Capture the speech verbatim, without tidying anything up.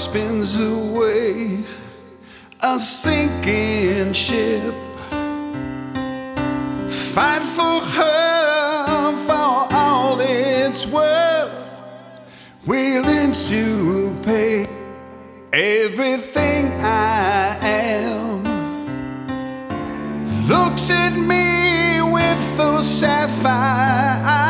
spins away, a sinking ship. Fight for her for all it's worth, willing to pay everything I am. Looks at me with those sapphire eyes.